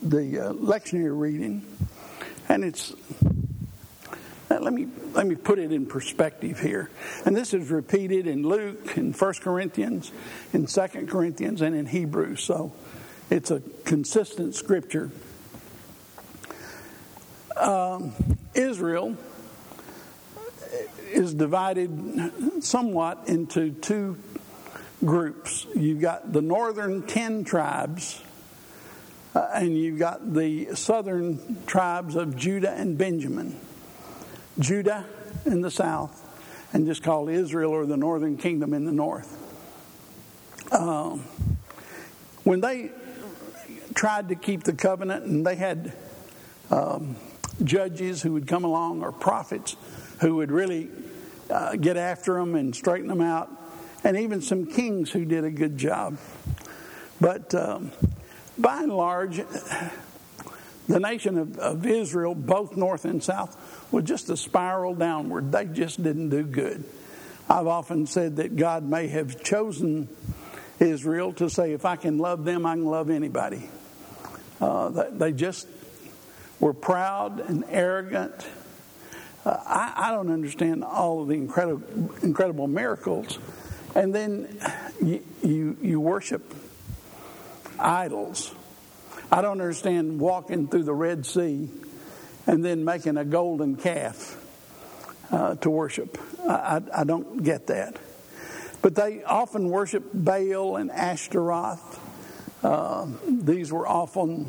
lectionary reading, and it's. Let me put it in perspective here. And this is repeated in Luke, in 1 Corinthians, in 2 Corinthians, and in Hebrews. So it's a consistent scripture. Israel is divided somewhat into two groups. You've got the northern 10 tribes, and you've got the southern tribes of Judah and Benjamin. Judah in the south, and just called Israel, or the northern kingdom, in the north. When they tried to keep the covenant, and they had judges who would come along, or prophets who would really get after them and straighten them out, and even some kings who did a good job. But by and large, the nation of Israel, both north and south, was just a spiral downward. They just didn't do good. I've often said that God may have chosen Israel to say, if I can love them, I can love anybody. They just were proud and arrogant. I don't understand all of the incredible miracles. And then you worship idols. I don't understand walking through the Red Sea and then making a golden calf to worship. I don't get that. But they often worship Baal and Ashtaroth. These were often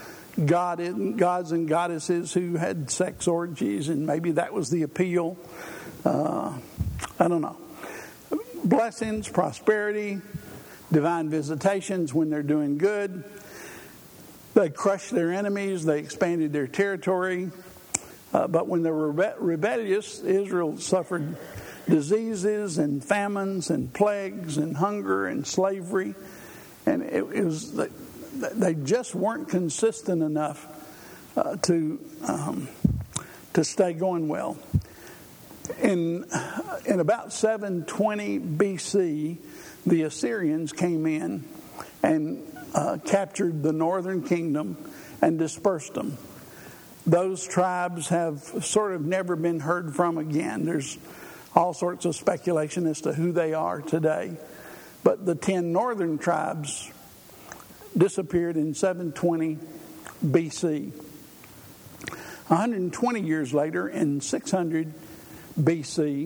gods and goddesses who had sex orgies, and maybe that was the appeal. I don't know. Blessings, prosperity, divine visitations when they're doing good. They crushed their enemies. They expanded their territory. But when they were rebellious, Israel suffered diseases and famines and plagues and hunger and slavery. And they just weren't consistent enough to stay going well. In about 720 BC, the Assyrians came in and captured the northern kingdom and dispersed them. Those tribes have sort of never been heard from again. There's all sorts of speculation as to who they are today. But the 10 northern tribes disappeared in 720 BC. 120 years later, in 600 BC,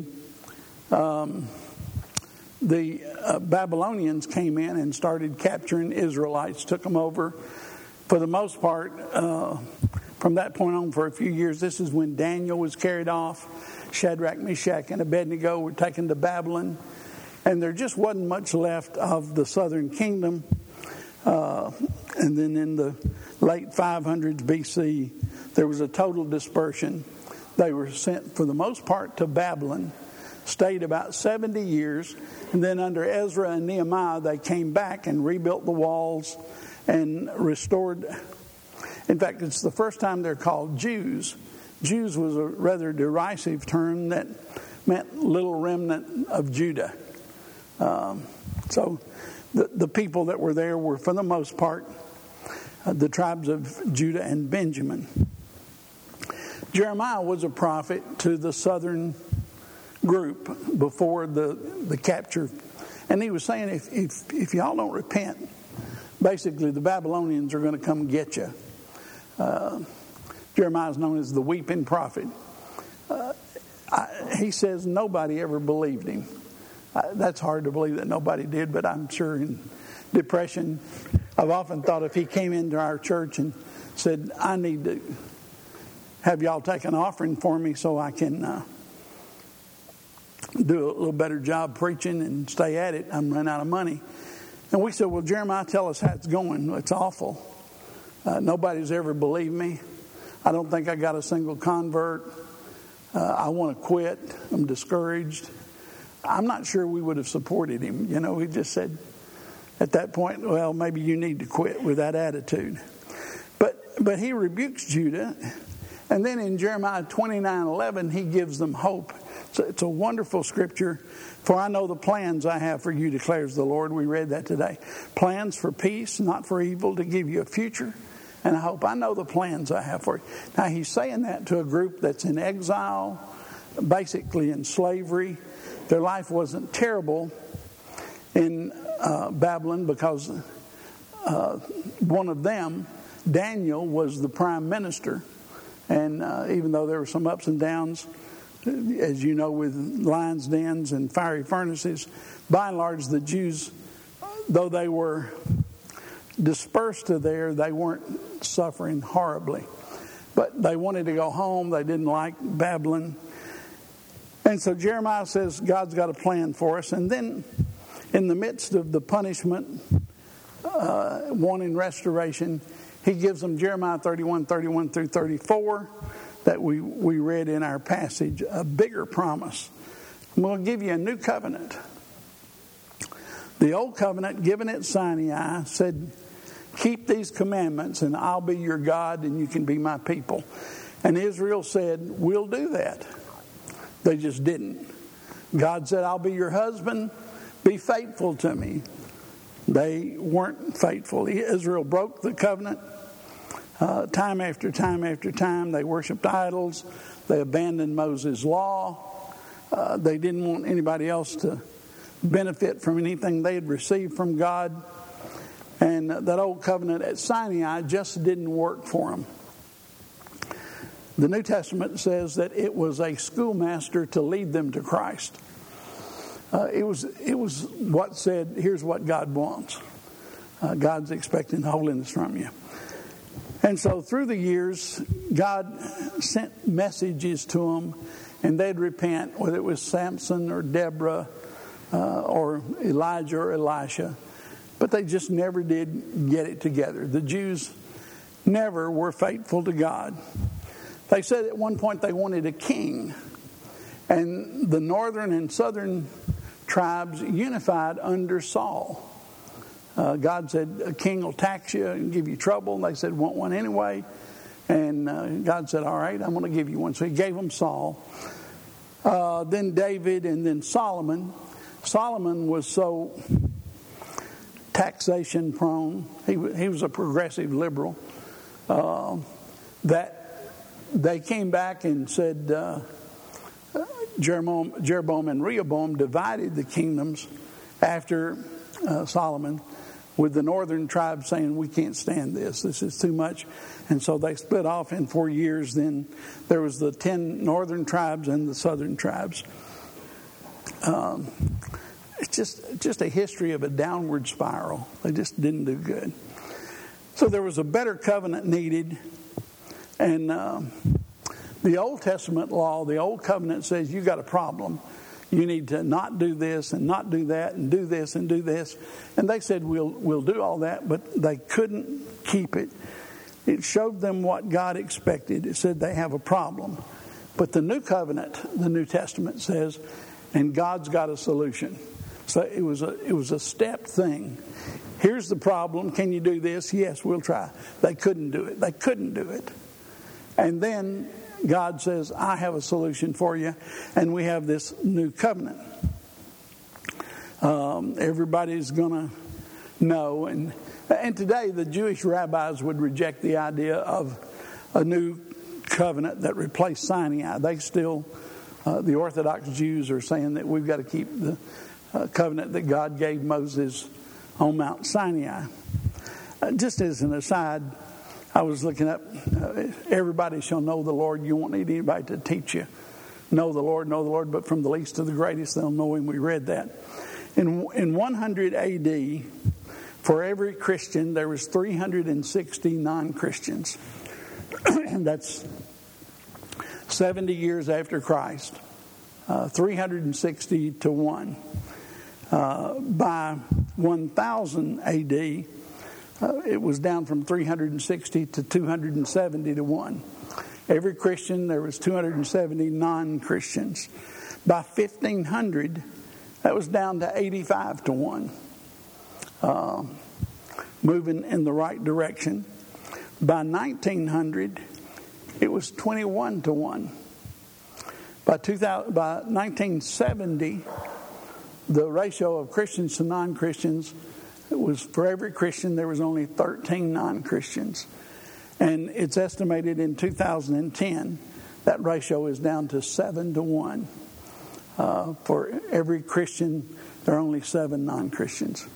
the Babylonians came in and started capturing Israelites, took them over. For the most part, from that point on for a few years, this is when Daniel was carried off. Shadrach, Meshach, and Abednego were taken to Babylon. And there just wasn't much left of the southern kingdom. And then in the late 500s BC, there was a total dispersion. They were sent, for the most part, to Babylon, stayed about 70 years, and then under Ezra and Nehemiah, they came back and rebuilt the walls and restored. In fact, it's the first time they're called Jews. Jews was a rather derisive term that meant little remnant of Judah. So the people that were there were, for the most part, the tribes of Judah and Benjamin. Jeremiah was a prophet to the southern group before the capture. And he was saying, if y'all don't repent, basically the Babylonians are going to come get you. Jeremiah is known as the weeping prophet. He says nobody ever believed him. That's hard to believe that nobody did, but I'm sure in depression, I've often thought if he came into our church and said, I need to have y'all take an offering for me so I can do a little better job preaching and stay at it. I'm running out of money. And we said, well, Jeremiah, tell us how it's going. It's awful. Nobody's ever believed me. I don't think I got a single convert. I want to quit. I'm discouraged. I'm not sure we would have supported him. You know, we just said at that point, well, maybe you need to quit with that attitude. But he rebukes Judah. And then in Jeremiah 29:11, he gives them hope. So it's a wonderful scripture. For I know the plans I have for you, declares the Lord. We read that today. Plans for peace, not for evil, to give you a future and I hope. I know the plans I have for you. Now, he's saying that to a group that's in exile, basically in slavery. Their life wasn't terrible in Babylon because one of them, Daniel, was the prime minister. And even though there were some ups and downs, as you know, with lions' dens and fiery furnaces, by and large, the Jews, though they were dispersed to there, they weren't suffering horribly. But they wanted to go home. They didn't like Babylon. And so Jeremiah says God's got a plan for us. And then in the midst of the punishment, wanting restoration, he gives them Jeremiah 31 through 34 that we read in our passage, a bigger promise. I'm going to give you a new covenant. The old covenant given at Sinai said, keep these commandments and I'll be your God and you can be my people. And Israel said, we'll do that. They just didn't. God said, I'll be your husband. Be faithful to me. They weren't faithful. Israel broke the covenant. Time after time after time, they worshiped idols. They abandoned Moses' law. They didn't want anybody else to benefit from anything they had received from God. And that old covenant at Sinai just didn't work for them. The New Testament says that it was a schoolmaster to lead them to Christ. It was what said, here's what God wants. God's expecting holiness from you. And so through the years, God sent messages to them, and they'd repent, whether it was Samson or Deborah or Elijah or Elisha. But they just never did get it together. The Jews never were faithful to God. They said at one point they wanted a king. And the northern and southern tribes unified under Saul. God said, a king will tax you and give you trouble. And they said, want one anyway. And God said, all right, I'm going to give you one. So he gave them Saul. Then David and then Solomon. Solomon was so taxation prone. He was a progressive liberal. That they came back and said, Jeroboam and Rehoboam divided the kingdoms after Solomon, with the northern tribes saying, we can't stand this. This is too much. And so they split off in 4 years. Then there was the 10 northern tribes and the southern tribes. It's just a history of a downward spiral. They just didn't do good. So there was a better covenant needed. And the Old Testament law, the Old Covenant says you got a problem. You need to not do this and not do that and do this and do this. And they said, we'll do all that, but they couldn't keep it. It showed them what God expected. It said they have a problem. But the New Covenant, the New Testament says, and God's got a solution. So it was a step thing. Here's the problem. Can you do this? Yes, we'll try. They couldn't do it. They couldn't do it. And then God says, I have a solution for you. And we have this new covenant. Everybody's going to know. And today the Jewish rabbis would reject the idea of a new covenant that replaced Sinai. They still, the Orthodox Jews are saying that we've got to keep the covenant that God gave Moses on Mount Sinai. Just as an aside, I was looking up, everybody shall know the Lord. You won't need anybody to teach you. Know the Lord, but from the least to the greatest, they'll know him. We read that. In 100 A.D., for every Christian, there was 360 non-Christians. That's 70 years after Christ. 360 to 1. By 1000 A.D., it was down from 360 to 270 to 1. Every Christian, there was 270 non-Christians. By 1500, that was down to 85 to 1. Moving in the right direction. By 1900, it was 21 to 1. By 1970, the ratio of Christians to non-Christians, it was for every Christian there was only 13 non-Christians. And it's estimated in 2010 that ratio is down to 7-1. For every Christian, there are only 7 non-Christians.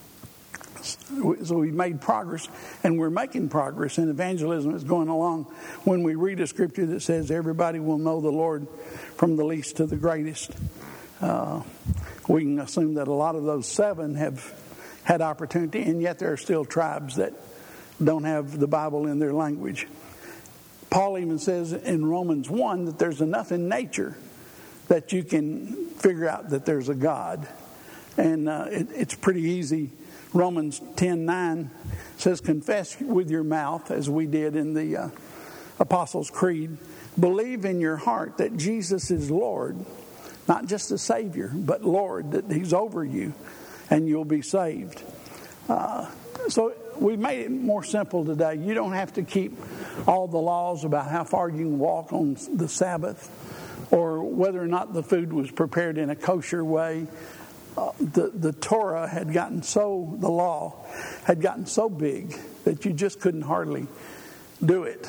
So we've made progress, and we're making progress, and evangelism is going along. When we read a scripture that says everybody will know the Lord from the least to the greatest, we can assume that a lot of those 7 have had opportunity, and yet there are still tribes that don't have the Bible in their language. Paul even says in Romans 1 that there's enough in nature that you can figure out that there's a God. And it's pretty easy. Romans 10:9 says, confess with your mouth, as we did in the Apostles' Creed. Believe in your heart that Jesus is Lord, not just a Savior, but Lord, that He's over you, and you'll be saved. So we made it more simple today. You don't have to keep all the laws about how far you can walk on the Sabbath, or whether or not the food was prepared in a kosher way. The Torah had gotten the law had gotten so big that you just couldn't hardly do it.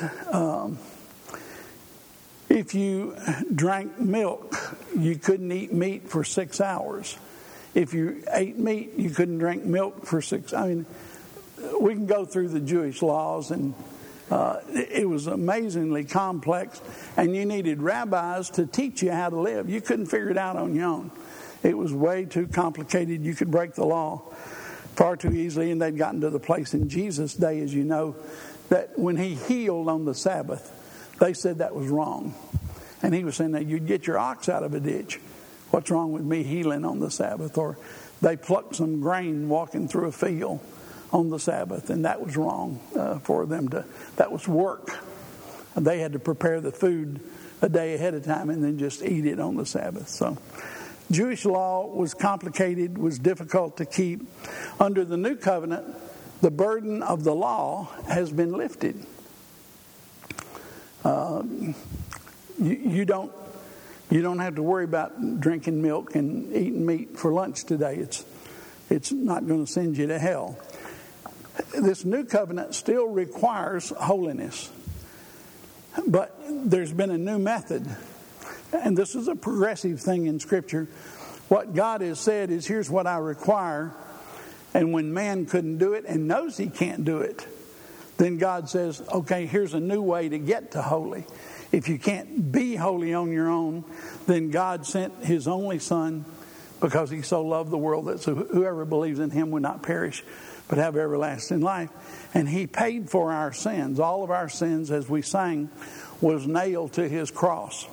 If you drank milk, you couldn't eat meat for 6 hours. If you ate meat, you couldn't drink milk for 6 hours. I mean, we can go through the Jewish laws, and it was amazingly complex, and you needed rabbis to teach you how to live. You couldn't figure it out on your own. It was way too complicated. You could break the law far too easily, and they'd gotten to the place in Jesus' day, as you know, that when He healed on the Sabbath, they said that was wrong. And He was saying that you'd get your ox out of a ditch. What's wrong with me healing on the Sabbath? Or they plucked some grain walking through a field on the Sabbath, and that was wrong for them to. That was work. They had to prepare the food a day ahead of time and then just eat it on the Sabbath. So Jewish law was complicated, was difficult to keep. Under the New Covenant, the burden of the law has been lifted. You don't have to worry about drinking milk and eating meat for lunch today. It's not going to send you to hell. This New Covenant still requires holiness, but there's been a new method. And this is a progressive thing in Scripture. What God has said is, here's what I require. And when man couldn't do it and knows he can't do it, then God says, okay, here's a new way to get to holy. If you can't be holy on your own, then God sent His only Son because He so loved the world that whoever believes in Him would not perish but have everlasting life. And He paid for our sins. All of our sins, as we sang, was nailed to His cross.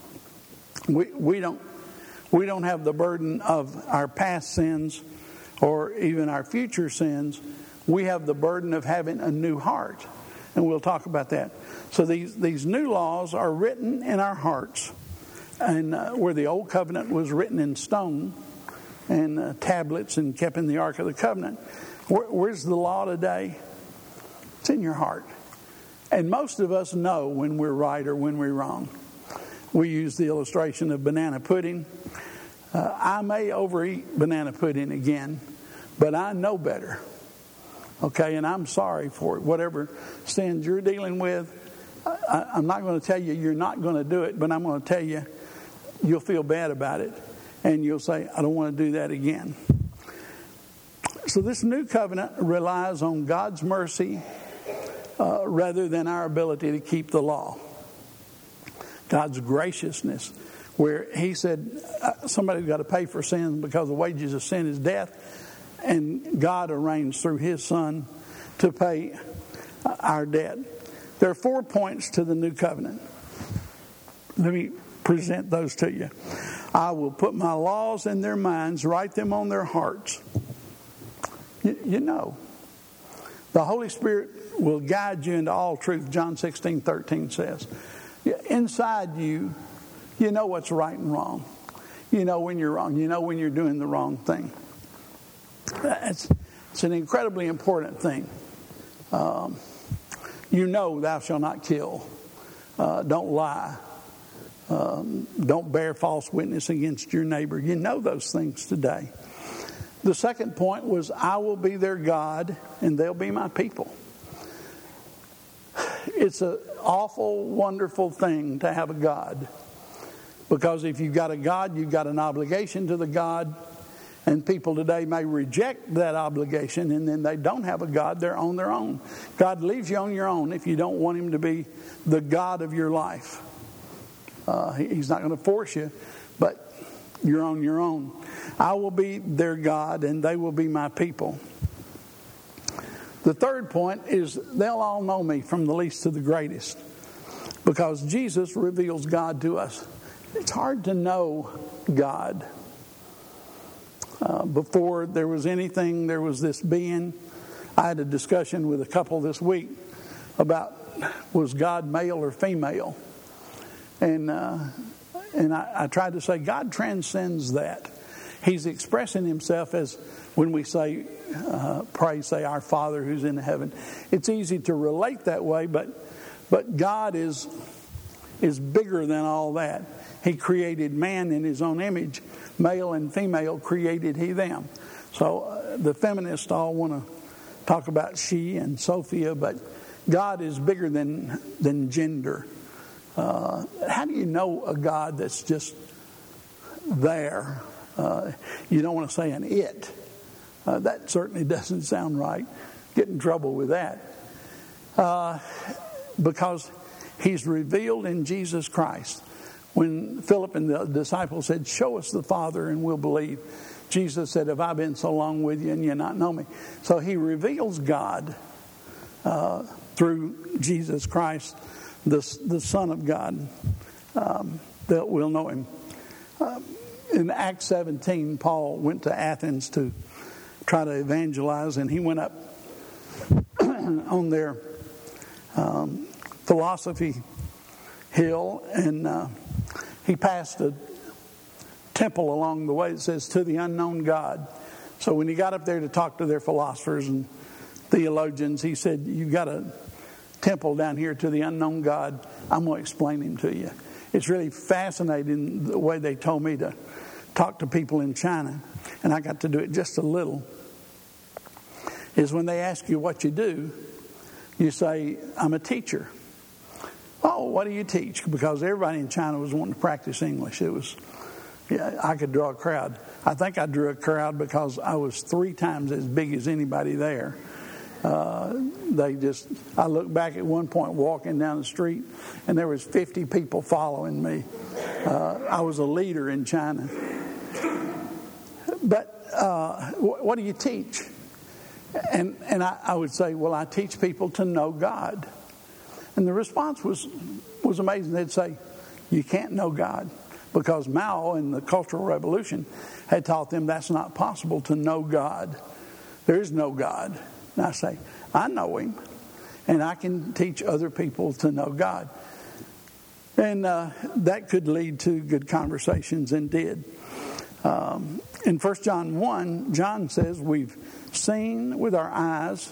We don't have the burden of our past sins or even our future sins. We have the burden of having a new heart. And we'll talk about that. So these new laws are written in our hearts. And where the old covenant was written in stone and tablets and kept in the Ark of the Covenant, where's the law today? It's in your heart. And most of us know when we're right or when we're wrong. We use the illustration of banana pudding. I may overeat banana pudding again, but I know better. Okay, and I'm sorry for it. Whatever sins you're dealing with, I'm not going to tell you you're not going to do it, but I'm going to tell you you'll feel bad about it. And you'll say, I don't want to do that again. So this new covenant relies on God's mercy rather than our ability to keep the law. God's graciousness, where He said somebody's got to pay for sin because the wages of sin is death. And God arranged through His Son to pay our debt. There are 4 points to the new covenant. Let me present those to you. I will put my laws in their minds, write them on their hearts. You know, the Holy Spirit will guide you into all truth, John 16:13 says. Inside you, you know what's right and wrong. You know when you're wrong. You know when you're doing the wrong thing. It's an incredibly important thing. You know thou shalt not kill. Don't lie. Don't bear false witness against your neighbor. You know those things today. The second point was, I will be their God and they'll be my people. It's an awful, wonderful thing to have a God. Because if you've got a God, you've got an obligation to the God. And people today may reject that obligation, and then they don't have a God. They're on their own. God leaves you on your own if you don't want Him to be the God of your life. He's not going to force you, but you're on your own. I will be their God, and they will be my people. The third point is they'll all know me from the least to the greatest, because Jesus reveals God to us. It's hard to know God. Before there was anything, there was this being. I had a discussion with a couple this week about, was God male or female? And I tried to say God transcends that. He's expressing Himself as, when we say, pray, say, our Father who's in heaven. It's easy to relate that way, but God is bigger than all that. He created man in His own image. Male and female created He them. So the feminists all want to talk about she and Sophia, but God is bigger than gender. How do you know a God that's just there? You don't want to say an it. That certainly doesn't sound right. Get in trouble with that. Because He's revealed in Jesus Christ. When Philip and the disciples said, show us the Father and we'll believe, Jesus said, have I been so long with you and you not know me? So He reveals God through Jesus Christ, the Son of God, that we'll know Him. In Acts 17, Paul went to Athens to try to evangelize, and he went up on their philosophy hill, and he passed a temple along the way that says, to the unknown God. So when he got up there to talk to their philosophers and theologians, he said, you got a temple down here to the unknown God. I'm going to explain Him to you. It's really fascinating the way they told me to talk to people in China, and I got to do it just a little, is when they ask you what you do, you say, I'm a teacher. Oh, what do you teach? Because everybody in China was wanting to practice English. I could draw a crowd. I think I drew a crowd because I was 3 times as big as anybody there. I looked back at one point walking down the street, and there was 50 people following me. I was a leader in China. But what do you teach? And I would say, well, I teach people to know God. And the response was amazing. They'd say, you can't know God, because Mao in the Cultural Revolution had taught them that's not possible to know God. There is no God. And I say, I know Him, and I can teach other people to know God. And that could lead to good conversations, and did. In 1 John 1, John says, we've seen with our eyes,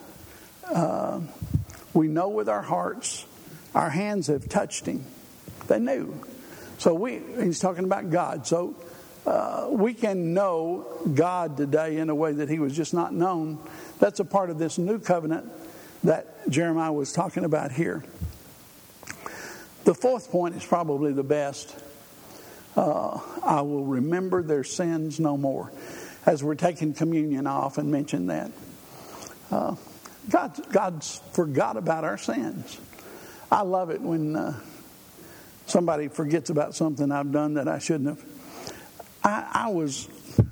we know with our hearts, our hands have touched Him. They knew. So he's talking about God. So we can know God today in a way that He was just not known. That's a part of this new covenant that Jeremiah was talking about here. The fourth point is probably the best. I will remember their sins no more. As we're taking communion, I often mention that. God's forgot about our sins. I love it when somebody forgets about something I've done that I shouldn't have. I was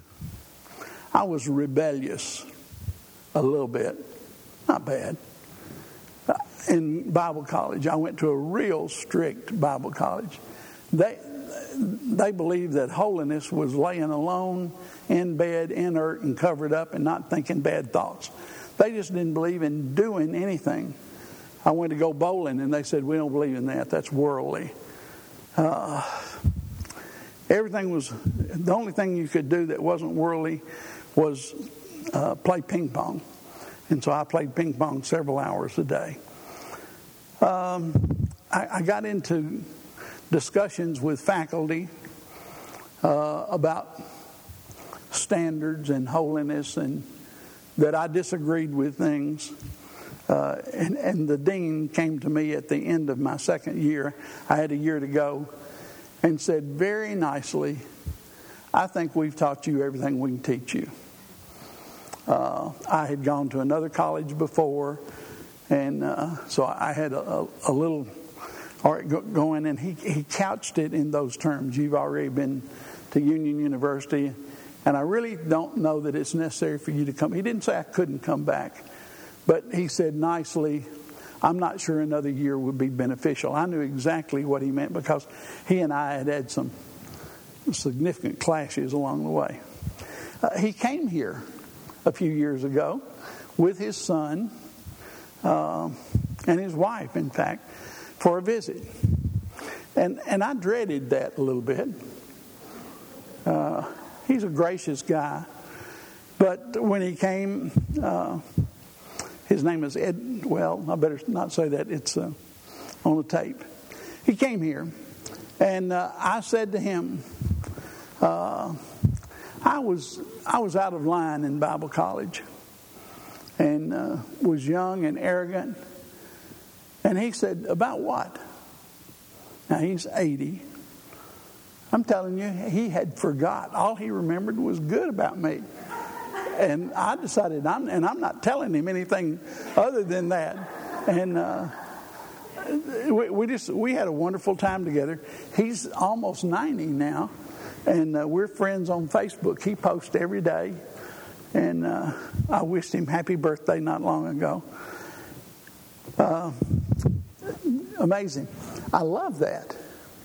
rebellious a little bit. Not bad. In Bible college, I went to a real strict Bible college. They believed that holiness was laying alone in bed, inert and covered up, and not thinking bad thoughts. They just didn't believe in doing anything. I went to go bowling, and they said, we don't believe in that. That's worldly. Everything was, the only thing you could do that wasn't worldly was play ping pong. And so I played ping pong several hours a day. I got into discussions with faculty about standards and holiness, and that I disagreed with things. And the dean came to me at the end of my second year. I had a year to go, and said very nicely, "I think we've taught you everything we can teach you." I had gone to another college before, and so I had a little art going, and he couched it in those terms. "You've already been to Union University, and I really don't know that it's necessary for you to come." He didn't say I couldn't come back, but he said nicely, "I'm not sure another year would be beneficial." I knew exactly what he meant because he and I had had some significant clashes along the way. He came here a few years ago with his son and his wife, in fact, for a visit. And I dreaded that a little bit. He's a gracious guy. But when he came, his name is Ed. Well, I better not say that. It's on the tape. He came here, and I said to him, I was out of line in Bible college, and was young and arrogant. And he said, "About what?" Now he's 80. I'm telling you, he had forgot. All he remembered was good about me. And I decided, I'm not telling him anything other than that. And we had a wonderful time together. He's almost 90 now, and we're friends on Facebook. He posts every day, and I wished him happy birthday not long ago. Amazing. I love that.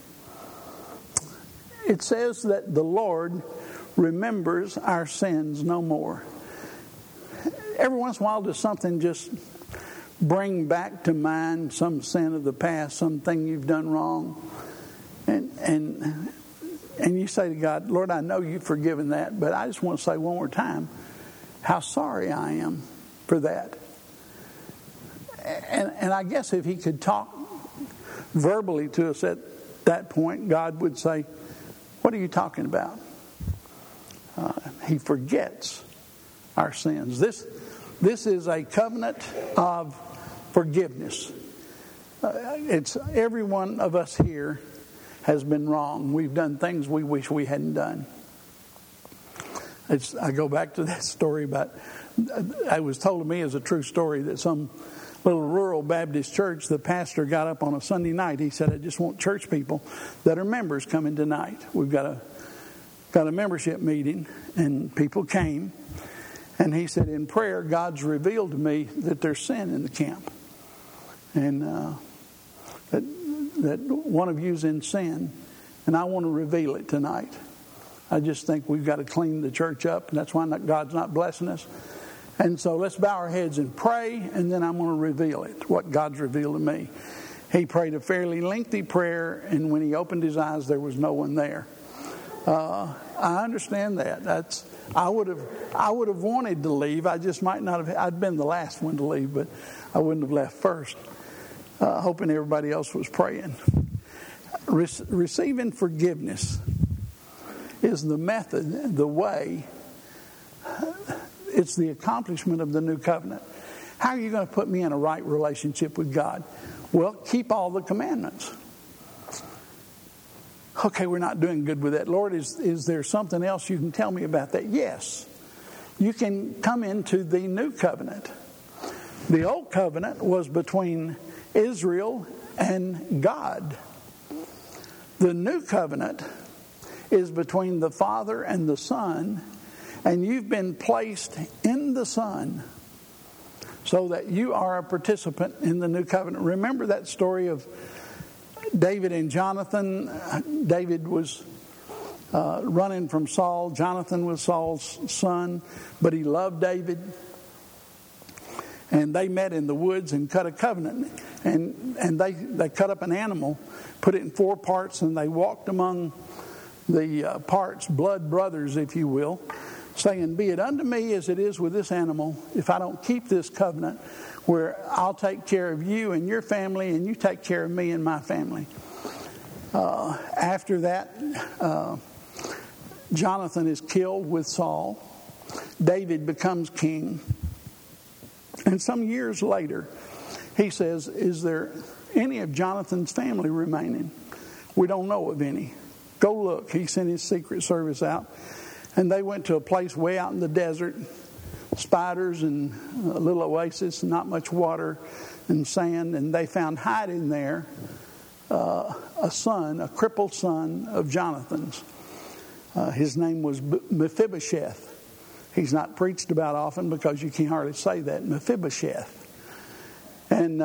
It says that the Lord remembers our sins no more. Every once in a while does something just bring back to mind some sin of the past, something you've done wrong. And you say to God, "Lord, I know you've forgiven that, but I just want to say one more time how sorry I am for that." And I guess if he could talk verbally to us at that point, God would say, "What are you talking about?" He forgets our sins. This is a covenant of forgiveness. It's every one of us here has been wrong. We've done things we wish we hadn't done. I go back to that story about, it was told to me as a true story that some little rural Baptist church, the pastor got up on a Sunday night. He said, "I just want church people that are members coming tonight. We've got a membership meeting," and people came. And he said, "In prayer, God's revealed to me that there's sin in the camp, and that one of you's in sin, and I want to reveal it tonight. I just think we've got to clean the church up, and that's why God's not blessing us. And so let's bow our heads and pray, and then I'm going to reveal it, what God's revealed to me." He prayed a fairly lengthy prayer, and when he opened his eyes, there was no one there. I understand that. I would have wanted to leave. I just might not have. I'd been the last one to leave, but I wouldn't have left first, hoping everybody else was praying. Receiving forgiveness is the method, the way. It's the accomplishment of the new covenant. How are you going to put me in a right relationship with God? Well, keep all the commandments. Okay, we're not doing good with that. Lord, is there something else you can tell me about that? Yes. You can come into the new covenant. The old covenant was between Israel and God. The new covenant is between the Father and the Son, and you've been placed in the Son so that you are a participant in the new covenant. Remember that story of David and Jonathan. David was running from Saul. Jonathan was Saul's son, but he loved David. And they met in the woods and cut a covenant. And they cut up an animal, put it in 4 parts, and they walked among the parts, blood brothers, if you will, saying, "Be it unto me as it is with this animal, if I don't keep this covenant, where I'll take care of you and your family, and you take care of me and my family." After that, Jonathan is killed with Saul. David becomes king. And some years later, he says, is there any of Jonathan's family remaining? We don't know of any. Go look. He sent his Secret Service out. And they went to a place way out in the desert. Spiders and a little oasis, not much water and sand. And they found hiding there a crippled son of Jonathan's. His name was Mephibosheth. He's not preached about often because you can't hardly say that, Mephibosheth. And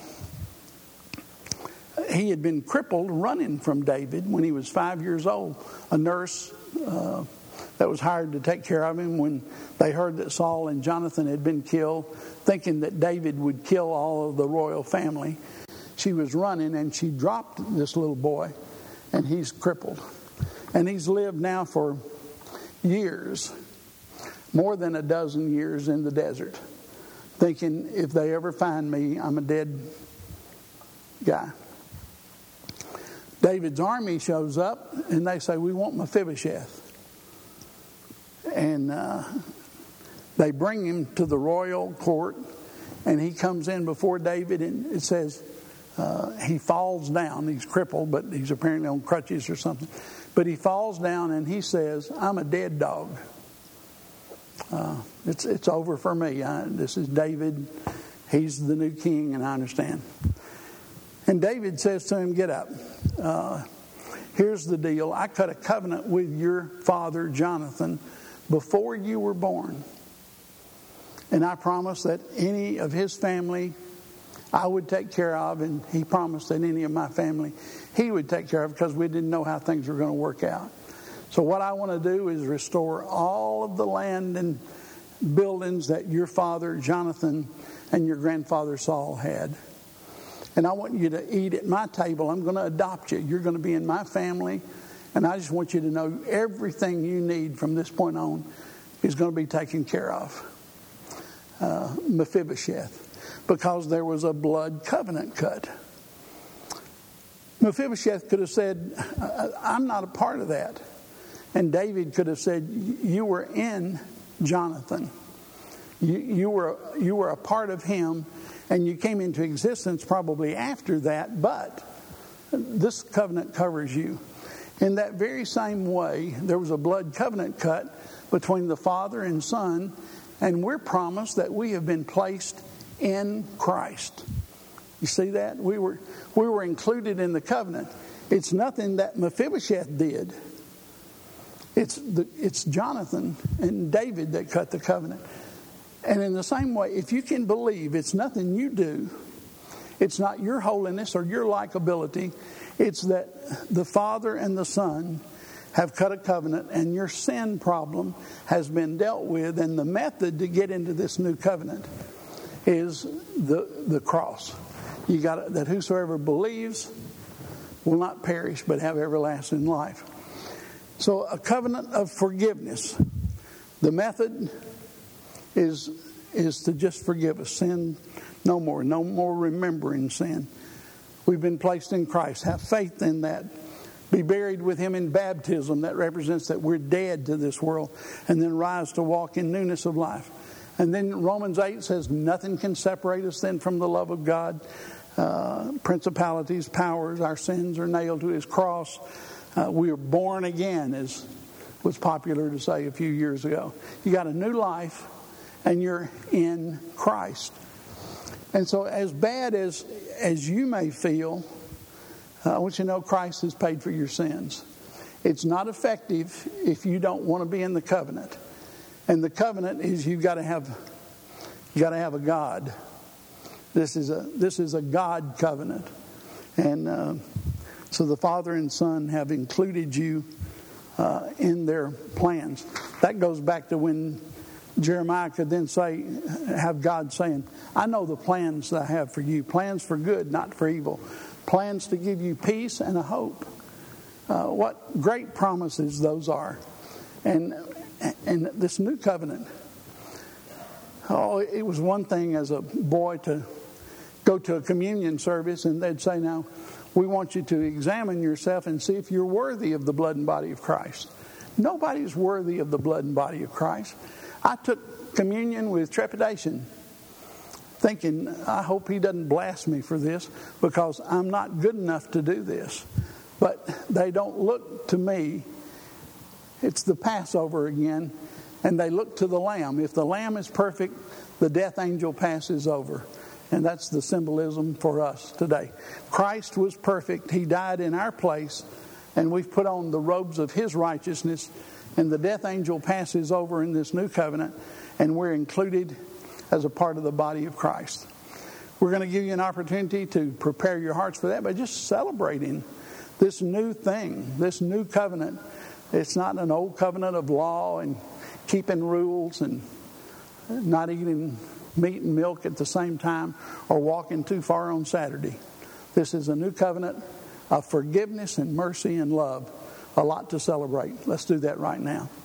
he had been crippled running from David when he was 5 years old. A nurse that was hired to take care of him when they heard that Saul and Jonathan had been killed, thinking that David would kill all of the royal family. She was running and she dropped this little boy, and he's crippled. And he's lived now for years, more than a dozen years in the desert, thinking if they ever find me, I'm a dead guy. David's army shows up and they say, we want Mephibosheth. And they bring him to the royal court, and he comes in before David, and it says he falls down. He's crippled, but he's apparently on crutches or something. But he falls down and he says, I'm a dead dog. It's over for me. This is David. He's the new king, and I understand. And David says to him, get up. Here's the deal. I cut a covenant with your father, Jonathan, before you were born. And I promised that any of his family I would take care of, and he promised that any of my family he would take care of, because we didn't know how things were going to work out. So what I want to do is restore all of the land and buildings that your father Jonathan and your grandfather Saul had. And I want you to eat at my table. I'm going to adopt you. You're going to be in my family. And I just want you to know everything you need from this point on is going to be taken care of. Mephibosheth, because there was a blood covenant cut. Mephibosheth could have said, I'm not a part of that. And David could have said, you were in Jonathan. You were a part of him, and you came into existence probably after that, but this covenant covers you. In that very same way, there was a blood covenant cut between the Father and Son, and we're promised that we have been placed in Christ. You see that? We were included in the covenant. It's nothing that Mephibosheth did. It's Jonathan and David that cut the covenant. And in the same way, if you can believe, it's nothing you do. It's not your holiness or your likability. It's that the Father and the Son have cut a covenant, and your sin problem has been dealt with. And the method to get into this new covenant is the cross. You got that whosoever believes will not perish but have everlasting life. So a covenant of forgiveness. The method is to just forgive us. Sin no more. No more remembering sin. We've been placed in Christ. Have faith in that. Be buried with Him in baptism. That represents that we're dead to this world. And then rise to walk in newness of life. And then Romans 8 says, nothing can separate us then from the love of God. Principalities, powers, our sins are nailed to His cross. We are born again, as was popular to say a few years ago. You got a new life, and you're in Christ. And so as bad as you may feel, I want you to know Christ has paid for your sins. It's not effective if you don't want to be in the covenant. And the covenant is you got to have a God. This is a God covenant. And so the Father and Son have included you in their plans. That goes back to when Jeremiah could then have God saying, I know the plans that I have for you. Plans for good, not for evil. Plans to give you peace and a hope. What great promises those are. And this new covenant. Oh, it was one thing as a boy to go to a communion service and they'd say, now, we want you to examine yourself and see if you're worthy of the blood and body of Christ. Nobody's worthy of the blood and body of Christ. I took communion with trepidation. thinking, I hope he doesn't blast me for this because I'm not good enough to do this. But they don't look to me. It's the Passover again, and they look to the Lamb. If the Lamb is perfect, the death angel passes over. And that's the symbolism for us today. Christ was perfect. He died in our place, and we've put on the robes of His righteousness, and the death angel passes over in this new covenant, and we're included as a part of the body of Christ. We're going to give you an opportunity to prepare your hearts for that by just celebrating this new thing, this new covenant. It's not an old covenant of law and keeping rules and not eating meat and milk at the same time or walking too far on Saturday. This is a new covenant of forgiveness and mercy and love. A lot to celebrate. Let's do that right now.